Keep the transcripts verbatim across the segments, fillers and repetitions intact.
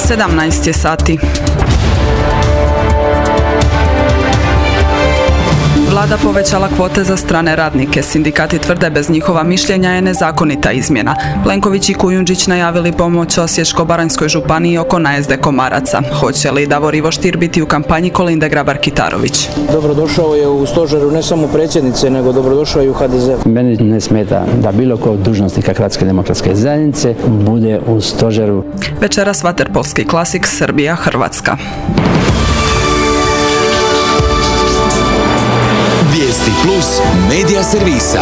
sedamnaest je sati. Vlada povećala kvote za strane radnike. Sindikati tvrde bez njihova mišljenja je nezakonita izmjena. Plenković i Kujundžić najavili pomoć Osječko-baranjskoj županiji oko najezde komaraca. Hoće li Davor Ivo Stier biti u kampanji Kolinde Grabar-Kitarović? Dobrodošao je u stožeru ne samo predsjednice, nego dobrodošao i u ha de ze. Meni ne smeta da bilo ko od dužnosnika Hrvatske demokratske zajednice bude u stožeru. Večeras vaterpolski klasik Srbija-Hrvatska. Vijesti plus medija servisa.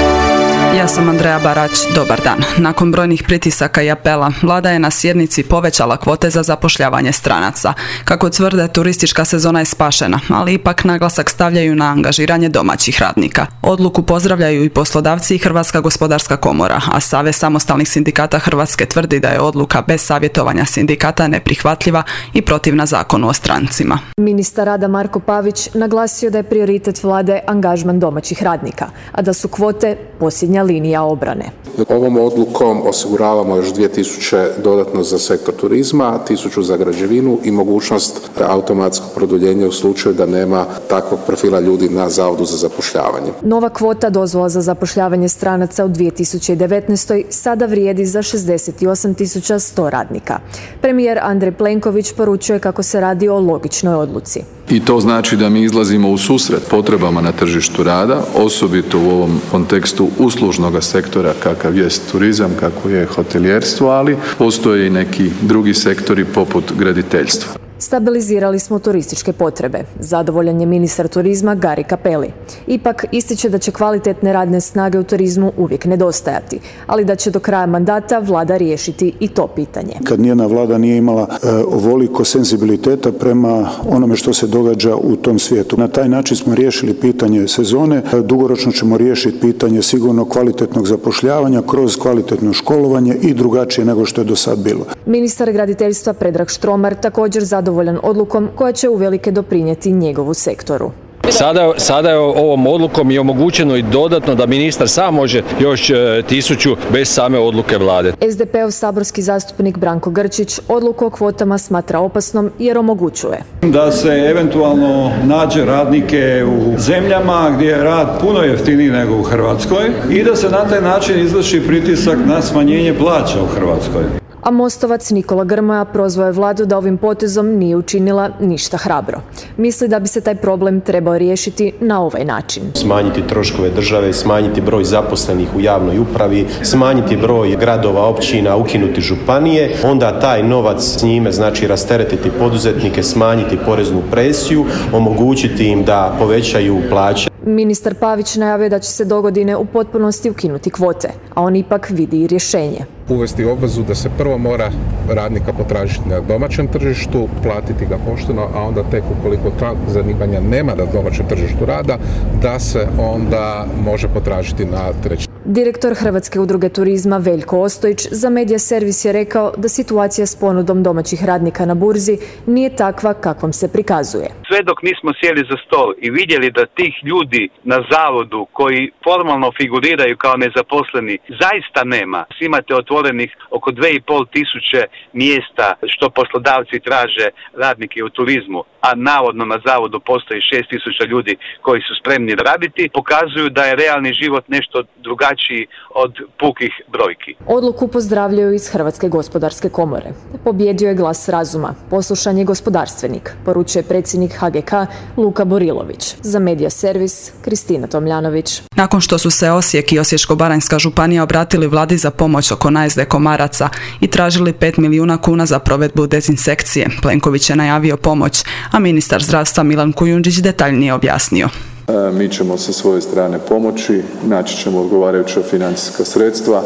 Ja sam Andreja Barać, dobar dan. Nakon brojnih pritisaka i apela, vlada je na sjednici povećala kvote za zapošljavanje stranaca. Kako tvrde, turistička sezona je spašena, ali ipak naglasak stavljaju na angažiranje domaćih radnika. Odluku pozdravljaju i poslodavci i Hrvatska gospodarska komora, a Savez samostalnih sindikata Hrvatske tvrdi da je odluka bez savjetovanja sindikata neprihvatljiva i protivna zakonu o strancima. Ministar rada Marko Pavić naglasio da je prioritet vlade angažman domaćih radnika, a da su kvote posljednja linija obrane. Ovom odlukom osiguravamo još dvije tisuće dodatno za sektor turizma, tisuću za građevinu i mogućnost automatskog produljenja u slučaju da nema takvog profila ljudi na Zavodu za zapošljavanje. Nova kvota dozvola za zapošljavanje stranaca u dvije tisuće devetnaestoj. sada vrijedi za šezdeset osam tisuća sto radnika. Premijer Andrej Plenković poručuje kako se radi o logičnoj odluci. I to znači da mi izlazimo u susret potrebama na tržištu rada, osobito u ovom kontekstu uslužnog sektora kakav jest turizam, kako je hotelijerstvo, ali postoje i neki drugi sektori poput graditeljstva. Stabilizirali smo turističke potrebe. Zadovoljan je ministar turizma Gari Cappelli. Ipak ističe da će kvalitetne radne snage u turizmu uvijek nedostajati, ali da će do kraja mandata vlada riješiti i to pitanje. Kad nijedna vlada nije imala e, ovoliko senzibiliteta prema onome što se događa u tom svijetu. Na taj način smo riješili pitanje sezone, e, dugoročno ćemo riješiti pitanje sigurno kvalitetnog zapošljavanja kroz kvalitetno školovanje i drugačije nego što je do sad bilo. Ministar graditeljstva Predrag Štromar također zadovoljan odlukom koja će uvelike doprinijeti njegovu sektoru. Sada, sada je ovom odlukom i omogućeno i dodatno da ministar sam može još tisuću bez same odluke vlade. es de pe ov saborski zastupnik Branko Grčić odluku o kvotama smatra opasnom jer omogućuje da se eventualno nađe radnike u zemljama gdje je rad puno jeftiniji nego u Hrvatskoj i da se na taj način izvrši pritisak na smanjenje plaća u Hrvatskoj. A Mostovac Nikola Grmoja prozvao je vladu da ovim potezom nije učinila ništa hrabro. Misli da bi se taj problem trebao riješiti na ovaj način. Smanjiti troškove države, smanjiti broj zaposlenih u javnoj upravi, smanjiti broj gradova, općina, ukinuti županije, onda taj novac s njime znači rasteretiti poduzetnike, smanjiti poreznu presiju, omogućiti im da povećaju plaće. Ministar Pavić najavio da će se dogodine u potpunosti ukinuti kvote, a on ipak vidi i rješenje. Uvesti obvezu da se prvo mora radnika potražiti na domaćem tržištu, platiti ga pošteno, a onda tek ukoliko ta zanimanja nema na domaćem tržištu rada, da se onda može potražiti na trećem. Direktor Hrvatske udruge turizma Veljko Ostojić za Medija servis je rekao da situacija s ponudom domaćih radnika na burzi nije takva kakvom se prikazuje. Sve dok nismo sjeli za stol i vidjeli da tih ljudi na zavodu koji formalno figuriraju kao nezaposleni zaista nema. Imate otvorenih oko dve i pol tisuće mjesta što poslodavci traže radnike u turizmu, a navodno na zavodu postoji šest tisuća ljudi koji su spremni raditi, pokazuju da je realni život nešto drugačiji od pukih brojki. Odluku pozdravljaju iz Hrvatske gospodarske komore. Pobjedio je glas razuma, poslušan je gospodarstvenik, poručuje predsjednik ha ge ka Luka Borilović. Za Medija servis Kristina Tomljanović. Nakon što su se Osijek i Osječko-baranjska županija obratili vladi za pomoć oko najezde komaraca i tražili pet milijuna kuna za provedbu dezinsekcije, Plenković je najavio pomoć, a ministar zdravstva Milan Kujundžić detaljnije objasnio. Mi ćemo sa svoje strane pomoći, naći ćemo odgovarajuća financijska sredstva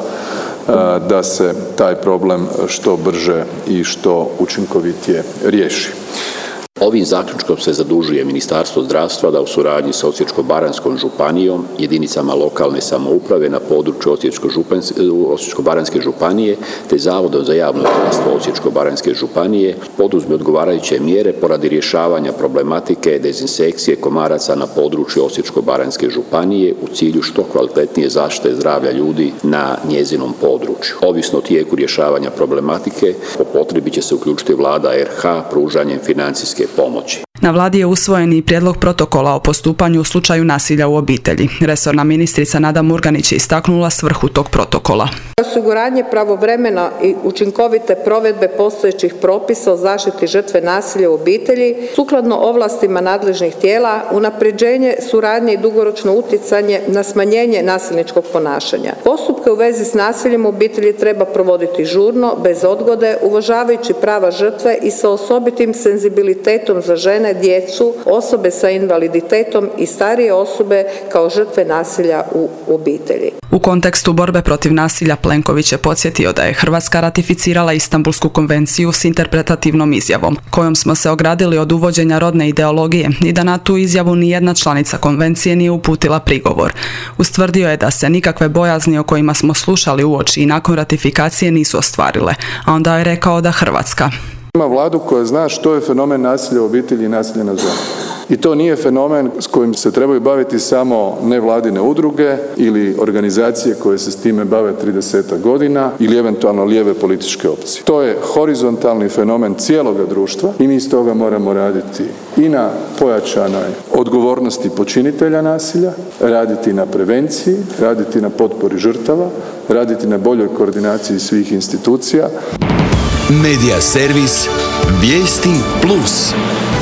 da se taj problem što brže i što učinkovitije riješi. Ovim zaključkom se zadužuje Ministarstvo zdravstva da u suradnji sa Osječko-baranjskom županijom, jedinicama lokalne samouprave na području Osječko-baranjske županije te Zavodom za javno zdravstvo Osječko-baranjske županije poduzme odgovarajuće mjere poradi rješavanja problematike dezinsekcije komaraca na području Osječko-baranjske županije u cilju što kvalitetnije zaštite zdravlja ljudi na njezinom području. Ovisno o tijeku rješavanja problematike po potrebi će se uključiti vlada R H pružanjem financijske pomoći. Na vladi je usvojen i prijedlog protokola o postupanju u slučaju nasilja u obitelji. Resorna ministrica Nada Murganić je istaknula svrhu tog protokola. Osiguranje pravovremena i učinkovite provedbe postojećih propisa o zaštiti žrtve nasilja u obitelji sukladno ovlastima nadležnih tijela, unapređenje suradnje i dugoročno utjecanje na smanjenje nasilničkog ponašanja. Postupke u vezi s nasiljem u obitelji treba provoditi žurno, bez odgode, uvažavajući prava žrtve i sa osobitim senzibilitetom za žene, djecu, osobe sa invaliditetom i starije osobe kao žrtve nasilja u obitelji. U kontekstu borbe protiv nasilja Plenković je podsjetio da je Hrvatska ratificirala Istanbulsku konvenciju s interpretativnom izjavom, kojom smo se ogradili od uvođenja rodne ideologije i da na tu izjavu nijedna članica konvencije nije uputila prigovor. Ustvrdio je da se nikakve bojazni o kojima smo slušali uoči i nakon ratifikacije nisu ostvarile, a onda je rekao da Hrvatska ima vladu koja zna što je fenomen nasilja u obitelji i nasilja nad ženama. I to nije fenomen s kojim se trebaju baviti samo nevladine udruge ili organizacije koje se s time bave tridesetak godina ili eventualno lijeve političke opcije. To je horizontalni fenomen cijeloga društva i mi iz toga moramo raditi i na pojačanoj odgovornosti počinitelja nasilja, raditi na prevenciji, raditi na potpori žrtava, raditi na boljoj koordinaciji svih institucija. Medija servis Vijesti plus.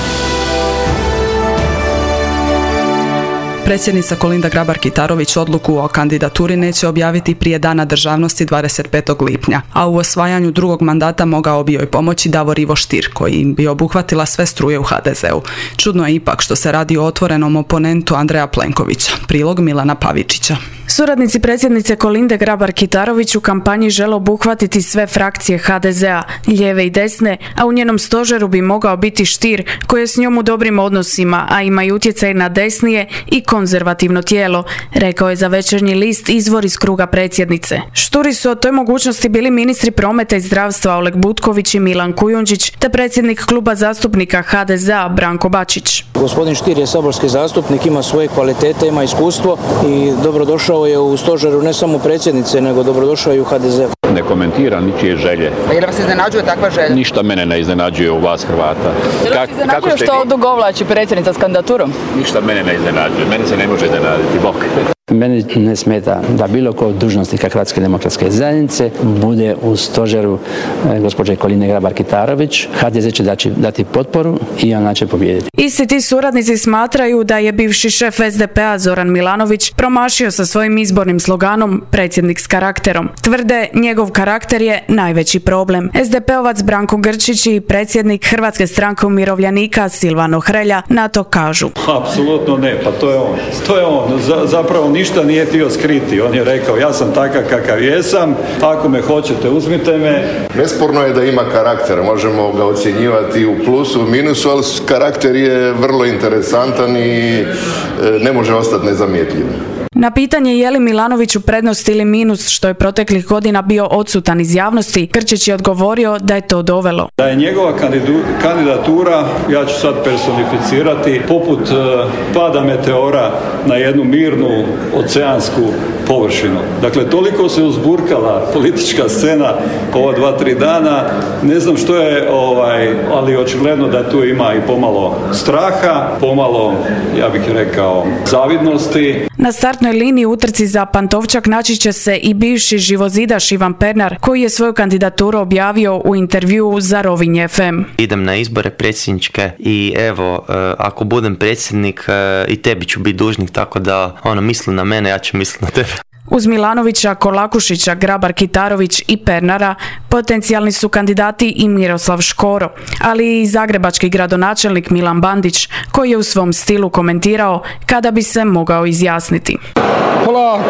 Predsjednica Kolinda Grabar-Kitarović odluku o kandidaturi neće objaviti prije Dana državnosti dvadeset petog lipnja, a u osvajanju drugog mandata mogao bi joj pomoći Davor Ivo Stier, koji bi obuhvatila sve struje u H D Z-u. Čudno je ipak što se radi o otvorenom oponentu Andreja Plenkovića. Prilog Milana Pavičića. Suradnici predsjednice Kolinde Grabar-Kitarović u kampanji žele obuhvatiti sve frakcije H D Z-a, lijeve i desne, a u njenom stožeru bi mogao biti Stier, koji je s njom u dobrim odnosima, a ima i utjecaj na desnije i konzervativno tijelo, rekao je za Večernji list izvor iz kruga predsjednice. Šturi su o toj mogućnosti bili ministri prometa i zdravstva Oleg Butković i Milan Kujundžić, te predsjednik kluba zastupnika H D Z-a Branko Bačić. Gospodin Stier je saborski zastupnik, ima svoje kvalitete, ima iskustvo i dobrodošao je u stožeru ne samo predsjednice, nego dobrodošao i u H D Z. Ne komentiram ničije želje. A je li vas iznenađuje takva želja? Ništa mene ne iznenađuje u vas Hrvata. Je li vas iznenađuje što odugovlači predsjednica s kandidaturom? Ništa mene ne iznenađuje. Mene se ne može iznenaditi. Bok. Meni ne smeta da bilo ko od dužnosnika Hrvatske demokratske zajednice bude u stožeru e, gospođe Kolinde Grabar-Kitarović. H D Z će dati, dati potporu i ona će pobijediti. Isti ti suradnici smatraju da je bivši šef S D P-a Zoran Milanović promašio sa svojim izbornim sloganom predsjednik s karakterom. Tvrde, njegov karakter je najveći problem. S D P-ovac Branko Grčić i predsjednik Hrvatske stranke umirovljenika Silvano Hrelja na to kažu. Apsolutno ne, pa to je on. To je on. Z- zapravo ništa nije htio skriti. On je rekao, ja sam takav kakav jesam, ako me hoćete uzmite me. Nesporno je da ima karakter, možemo ga ocjenjivati u plusu, u minusu, ali karakter je vrlo interesantan i ne može ostati nezamjetljiv. Na pitanje je li Milanović u prednost ili minus što je proteklih godina bio odsutan iz javnosti, Grčić je odgovorio da je to dovelo. Da je njegova kandidatura, ja ću sad personificirati, poput pada meteora na jednu mirnu oceansku površinu. Dakle, toliko se uzburkala politička scena ova dva, tri dana, ne znam što je, ovaj, ali očigledno da tu ima i pomalo straha, pomalo, ja bih rekao, zavidnosti. Na startnoj liniji u utrci za Pantovčak naći će se i bivši živozidaš Ivan Pernar, koji je svoju kandidaturu objavio u intervjuu za Rovinj F M. Idem na izbore predsjedničke i evo, ako budem predsjednik i tebi ću biti dužnik, tako da ono, misli na mene, ja ću misliti na tebe. Uz Milanovića, Kolakušića, Grabar-Kitarović i Pernara potencijalni su kandidati i Miroslav Škoro, ali i zagrebački gradonačelnik Milan Bandić, koji je u svom stilu komentirao kada bi se mogao izjasniti. Polako,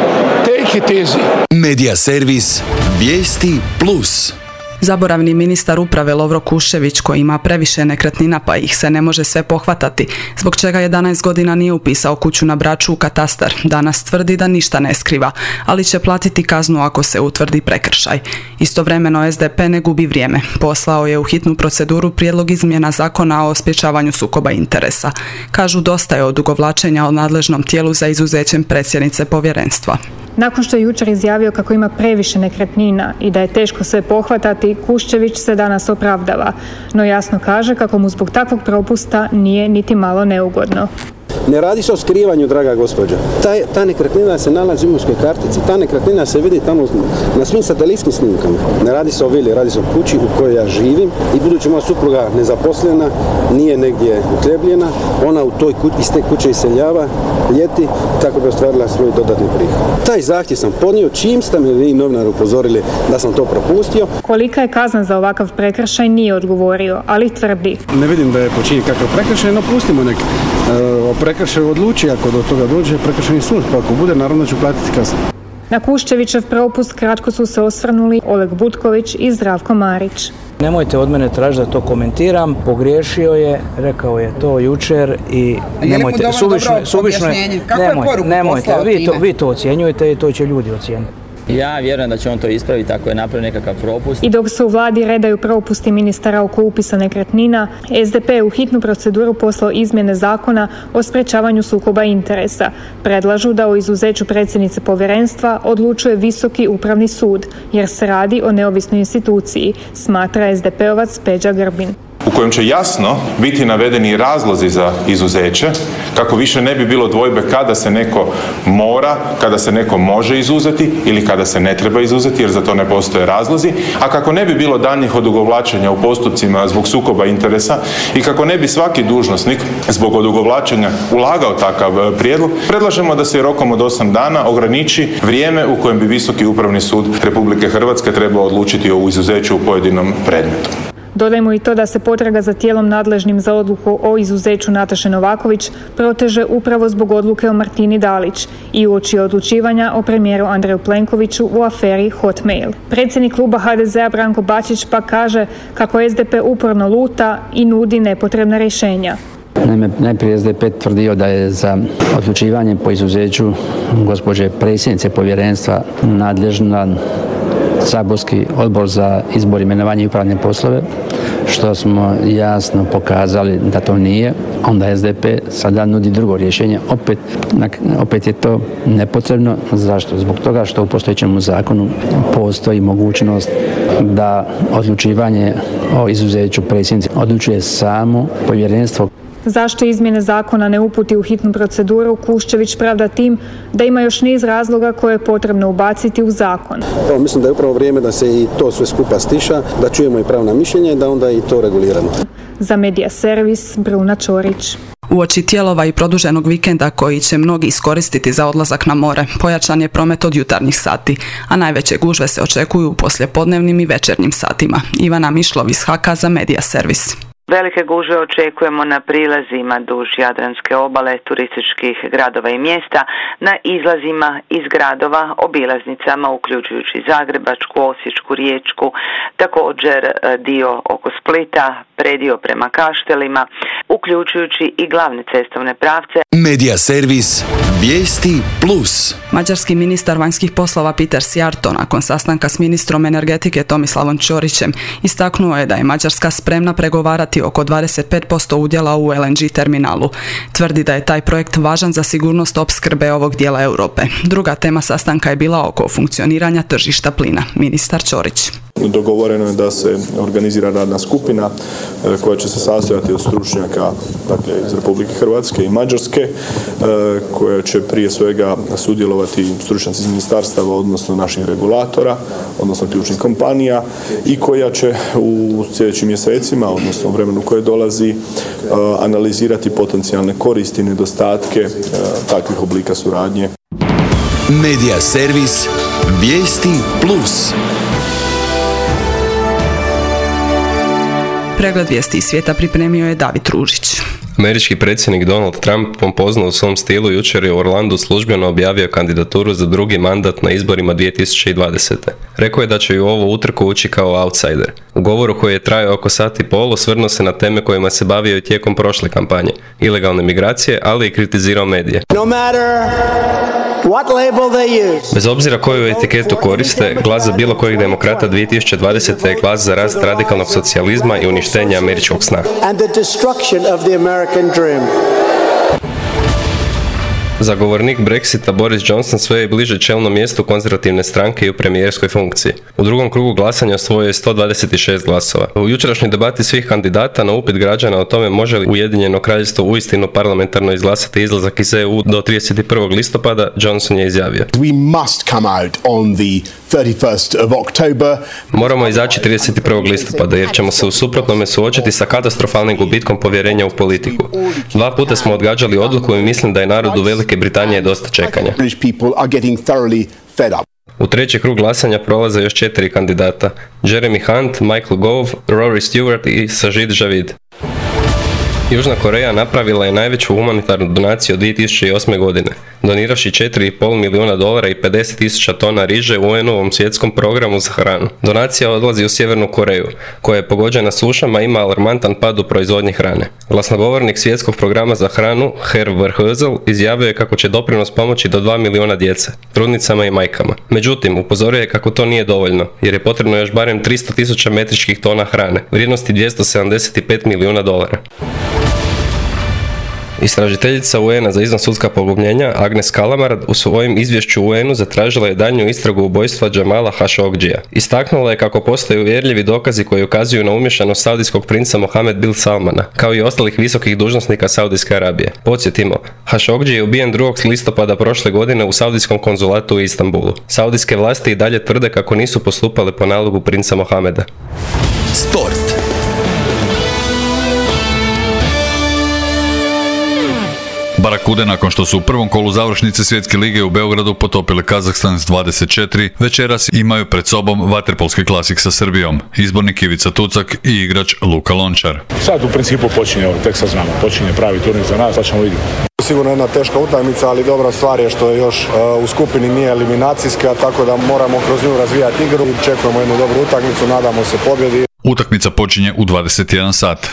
take it easy. Medija servis Vijesti plus. Zaboravni ministar uprave Lovro Kuščević, koji ima previše nekretnina pa ih se ne može sve pohvatati, zbog čega jedanaest godina nije upisao kuću na Braču u katastar, danas tvrdi da ništa ne skriva, ali će platiti kaznu ako se utvrdi prekršaj. Istovremeno S D P ne gubi vrijeme. Poslao je u hitnu proceduru prijedlog izmjena zakona o sprječavanju sukoba interesa. Kažu dosta je odugovlačenja o nadležnom tijelu za izuzećem predsjednice povjerenstva. Nakon što je jučer izjavio kako ima previše nekretnina i da je teško sve pohvatati, Kuščević se danas opravdava, no jasno kaže kako mu zbog takvog propusta nije niti malo neugodno. Ne radi se o skrivanju, draga gospođa. Ta, ta nekretnina se nalazi u imovinskoj kartici, ta nekretnina se vidi tamo na svim satelitskim snimkama. Ne radi se o vili, radi se o kući u kojoj ja živim i budući moja supruga nezaposlena, nije negdje uhljebljena, ona u toj kući, iz te kuće iseljava ljeti, tako bi ostvarila svoj dodatni prihod. Taj zahtjev sam podnio čim ste me vi novinari upozorili da sam to propustio. Kolika je kazna za ovakav prekršaj nije odgovorio, ali tvrdi. Ne vidim da je počinjen kakav prekršaj, no pustimo nek o prekršaju odluči, ako do toga dođe prekršajni sud, pa ako bude, naravno ću platiti kaznu. Na Kuščevićev propust kratko su se osvrnuli Oleg Butković i Zdravko Marić. Nemojte od mene tražiti da to komentiram, pogriješio je, rekao je to jučer i nemojte, suvišno, suvišno je, nemojte, nemojte, vi to, vi to ocjenjujete i to će ljudi ocijeniti. Ja vjerujem da će on to ispraviti ako je napravio nekakav propust. I dok se u vladi redaju propusti ministara oko upisa nekretnina, S D P je u hitnu proceduru poslao izmjene zakona o sprječavanju sukoba interesa. Predlažu da o izuzeću predsjednice povjerenstva odlučuje Visoki upravni sud, jer se radi o neovisnoj instituciji, smatra S D P-ovac Peđa Grbin. U kojem će jasno biti navedeni razlozi za izuzeće, kako više ne bi bilo dvojbe kada se neko mora, kada se neko može izuzeti ili kada se ne treba izuzeti, jer za to ne postoje razlozi, a kako ne bi bilo daljnjih odugovlačenja u postupcima zbog sukoba interesa i kako ne bi svaki dužnosnik zbog odugovlačenja ulagao takav prijedlog, predlažemo da se rokom od osam dana ograniči vrijeme u kojem bi Visoki upravni sud Republike Hrvatske trebao odlučiti o izuzeću u pojedinom predmetu. Dodajmo i to da se potraga za tijelom nadležnim za odluku o izuzeću Nataše Novaković proteže upravo zbog odluke o Martini Dalić i uoči odlučivanja o premijeru Andreju Plenkoviću u aferi Hotmail. Predsjednik kluba H D Z-a Branko Bačić pa kaže kako S D P uporno luta i nudi nepotrebna rješenja. Naime, najprije S D P tvrdio da je za odlučivanje po izuzeću gospođe predsjednice povjerenstva nadležna saborski odbor za izbor, imenovanje i upravne poslove, što smo jasno pokazali da to nije. Onda S D P sada nudi drugo rješenje. Opet, opet je to nepotrebno. Zašto? Zbog toga što u postojećem zakonu postoji mogućnost da odlučivanje o izuzeću predsjednice odlučuje samo povjerenstvo. Zašto izmjene zakona ne uputi u hitnu proceduru, Kuščević pravda tim da ima još niz razloga koje je potrebno ubaciti u zakon. Evo, mislim da je upravo vrijeme da se i to sve skupa stiša, da čujemo i pravna mišljenja i da onda i to reguliramo. Za Medija Servis, Bruna Čorić. Uoči tijelova i produženog vikenda koji će mnogi iskoristiti za odlazak na more, pojačan je promet od jutarnjih sati, a najveće gužve se očekuju u poslijepodnevnim i večernjim satima. Ivana Mišlov iz H K za Medija Servis. Velike gužve očekujemo na prilazima duž Jadranske obale, turističkih gradova i mjesta, na izlazima iz gradova, obilaznicama uključujući Zagrebačku, Osječku, Riječku, također dio oko Splita, predio prema Kaštelima, uključujući i glavne cestovne pravce. Medija servis Vijesti plus. Mađarski ministar vanjskih poslova Peter Szijjártó nakon sastanka s ministrom energetike Tomislavom Ćorićem istaknuo je da je Mađarska spremna pregovarati oko dvadeset pet posto udjela u L N G terminalu. Tvrdi da je taj projekt važan za sigurnost opskrbe ovog dijela Europe. Druga tema sastanka je bila oko funkcioniranja tržišta plina. Ministar Ćorić. Dogovoreno je da se organizira radna skupina koja će se sastojati od stručnjaka, dakle, iz Republike Hrvatske i Mađarske, koja će prije svega sudjelovati stručnjaci iz ministarstava, odnosno naših regulatora, odnosno ključnih kompanija, i koja će u sljedećim mjesecima, odnosno u vremenu koje dolazi, analizirati potencijalne koristi i nedostatke takvih oblika suradnje. Medija servis Vijesti plus. Pregled vijesti iz svijeta pripremio je David Ružić. Američki predsjednik Donald Trump pompozno u svom stilu jučer je u Orlandu službeno objavio kandidaturu za drugi mandat na izborima dvije tisuće dvadesete. Rekao je da će u ovu utrku ući kao outsider. U govoru koji je trajao oko sat i pol osvrnuo se na teme kojima se bavio i tijekom prošle kampanje, ilegalne migracije, ali i kritizirao medije. No matter Bez obzira koju etiketu koriste, glas za bilo kojeg demokrata dvije tisuće dvadesete je glas za rast radikalnog socijalizma i uništenja američkog sna. Zagovornik Brexita Boris Johnson sve je bliže čelnom mjestu konzervativne stranke i u premijerskoj funkciji. U drugom krugu glasanja osvojio je sto dvadeset šest glasova. U jučerašnjoj debati svih kandidata na upit građana o tome može li Ujedinjeno kraljevstvo uistinu parlamentarno izglasati izlazak iz E U do trideset prvog listopada, Johnson je izjavio: We must come out on the thirty-first of October. Moramo izaći trideset prvog listopada jer ćemo se u suprotnome suočiti sa katastrofalnim gubitkom povjerenja u politiku. Dva puta smo odgađali odluku i mislim da je narodu Velike Britanije dosta čekanja. U treći krug glasanja prolaze još četiri kandidata: Jeremy Hunt, Michael Gove, Rory Stewart i Sajid Javid. Južna Koreja napravila je najveću humanitarnu donaciju od dvije tisuće osme. godine, doniravši četiri i pol milijuna dolara i pedeset tisuća tona riže u U N ovom svjetskom programu za hranu. Donacija odlazi u Sjevernu Koreju, koja je pogođena sušama i ima alarmantan pad u proizvodnji hrane. Glasnogovornik svjetskog programa za hranu, Herr Verheusen, izjavio je kako će doprinos pomoći do dva milijuna djece, trudnicama i majkama. Međutim, upozorio je kako to nije dovoljno, jer je potrebno još barem tristo tisuća metričkih tona hrane, vrijednosti dvjesto sedamdeset pet milijuna dolara. Istražiteljica U N-a za izvansudska pogubljenja Agnes Kalamard u svojem izvješću U N-u zatražila je daljnju istragu ubojstva Jamala Khashoggija. Istaknula je kako postoje uvjerljivi dokazi koji ukazuju na umješanost saudijskog princa Mohammed bin Salmana, kao i ostalih visokih dužnosnika Saudijske Arabije. Podsjetimo, Khashoggi je ubijen drugog listopada prošle godine u saudijskom konzulatu u Istanbulu. Saudijske vlasti i dalje tvrde kako nisu postupale po nalogu princa Mohameda. Sport. Barakude, nakon što su u prvom kolu završnice Svjetske lige u Beogradu potopile Kazahstan s dvadeset četiri, večeras imaju pred sobom vaterpolski klasik sa Srbijom, izbornik Ivica Tucak i igrač Luka Lončar. Sad u principu počinje, tek sad znamo, počinje pravi turnir za nas, sad ćemo vidjeti. Sigurno jedna teška utakmica, ali dobra stvar je što je još uh, u skupini nije eliminacijska, tako da moramo kroz nju razvijati igru. Čekujemo jednu dobru utakmicu, nadamo se pobjedi. Utakmica počinje u dvadeset jedan sat.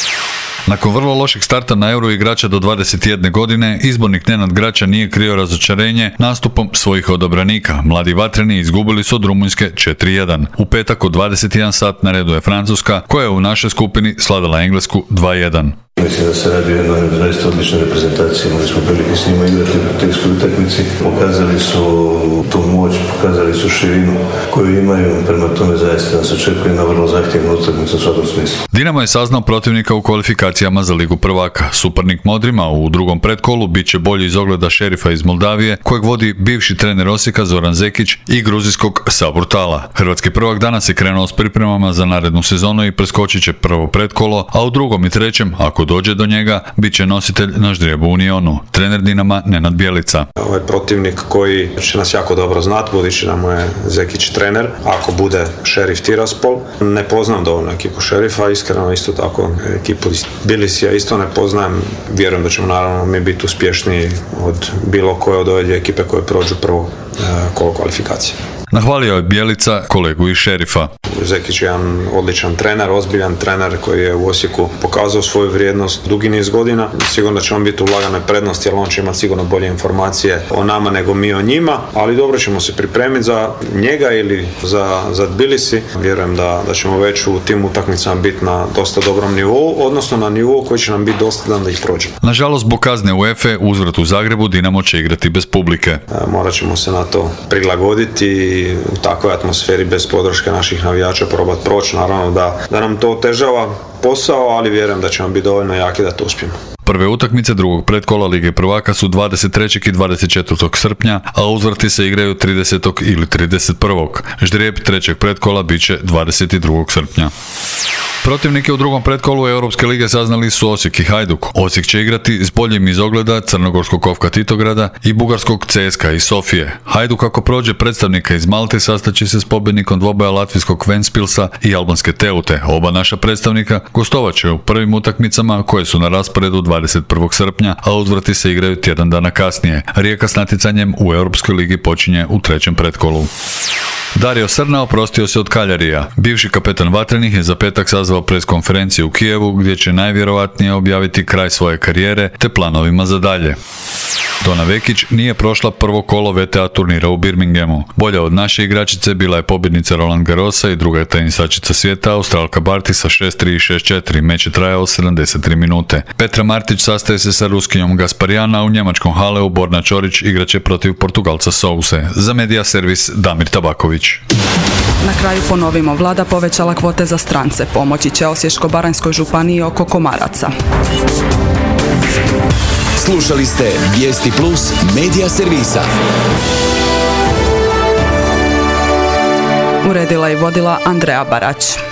Nakon vrlo lošeg starta na Euro igrača do dvadeset jedne godine, izbornik Nenad Grača nije krio razočarenje nastupom svojih odabranika. Mladi vatreni izgubili su od Rumunjske četiri jedan. U petak u dvadeset jedan sat na redu je Francuska, koja je u našoj skupini slavila Englesku dva jedan. Mislim da se radi o jednoj zaista odličnoj reprezentaciji, imali smo prilike s njima igrati u tekskoj utakmici. Pokazali su tu moć, pokazali su širinu koju imaju, prema tome zaista nas očekuje na vrlo zahtjevnu utakmicu u svakom smislu. Dinamo je saznao protivnika u kvalifikacijama za Ligu prvaka. Suparnik Modrima u drugom pretkolu bit će bolji iz ogleda Šerifa iz Moldavije, kojeg vodi bivši trener Osijeka Zoran Zekić i gruzijskog Saburtala. Hrvatski prvak danas je krenuo s pripremama za narednu sezonu i preskočit će prvo pretkolo, a u drugom i trećem, ako dođe do njega, bit će nositelj na ždrijebu u Unionu, trener Dinama Nenad Bjelica. Ovo je protivnik koji će nas jako dobro znati, budući da mu je Zekić trener. Ako bude Šerif Tiraspol, ne poznam dovoljno ekipu Šerifa, iskreno isto tako ekipu Bilisija isto ne poznajem. Vjerujem da ćemo naravno mi biti uspješniji od bilo koje od ove dvije ekipe koje prođu prvo kolo kvalifikacije. Nahvalio je Bjelica kolegu iz Šerifa. Zekić je jedan odličan trener, ozbiljan trener koji je u Osijeku pokazao svoju vrijednost dugi niz godina. Sigurno da će on biti u laganoj prednosti, jer on će imati sigurno bolje informacije o nama nego mi o njima, ali dobro ćemo se pripremiti za njega ili za, za Tbilisi. Vjerujem da, da ćemo već u tim utakmicama biti na dosta dobrom nivou, odnosno na nivou koji će nam biti dostatan da ih prođemo. Nažalost, zbog kazne UEFA uzvrat u Zagrebu Dinamo će igrati bez publike. Morat ćemo se na to prilagoditi i u takvoj atmosferi bez podrške naših navijača probati proći. Naravno da, da nam to otežava posao, ali vjerujem da ćemo biti dovoljno jaki da to uspijemo. Prve utakmice drugog pretkola Lige prvaka su dvadeset trećeg i dvadeset četvrtog srpnja, a uzvrati se igraju tridesetog ili trideset prvog Ždrijeb trećeg pretkola bit će dvadeset drugog srpnja. Protivnike u drugom pretkolu Europske lige saznali su Osijek i Hajduk. Osijek će igrati s boljim iz ogleda crnogorskog Kovka Titograda i bugarskog C S K A iz Sofije. Hajduk ako prođe predstavnika iz Malte sastaće se s pobjednikom dvoboja latvijskog Ventspilsa i albanske Teute. Oba naša predstavnika gostovat će u prvim utakmicama koje su na rasporedu dvadeset prvog srpnja, a uzvrati se igraju tjedan dana kasnije. Rijeka s natjecanjem u Europskoj ligi počinje u trećem pretkolu. Dario Srna oprostio se od Kaljarija. Bivši kapetan Vatrenih je za petak sazvao pres konferenciju u Kijevu gdje će najvjerojatnije objaviti kraj svoje karijere te planovima za dalje. Dona Vekić nije prošla prvo kolo V T A turnira u Birminghamu. Bolja od naše igračice bila je pobjednica Roland Garrosa i druga je tenisačica svijeta Australka Barty sa šest tri i šest četiri. Meč je trajao sedamdeset tri minute. Petra Martić sastaje se sa Ruskinjom Gasparjana u njemačkom Haleu. Borna Čorić igraće protiv Portugalca Souse. Za Medija servis Damir Tabaković. Na kraju ponovimo, vlada povećala kvote za strance. Pomoći će Osječko-baranjskoj županiji oko komaraca. Slušali ste Vijesti Plus Medija servisa. Uredila i vodila Andrea Barać.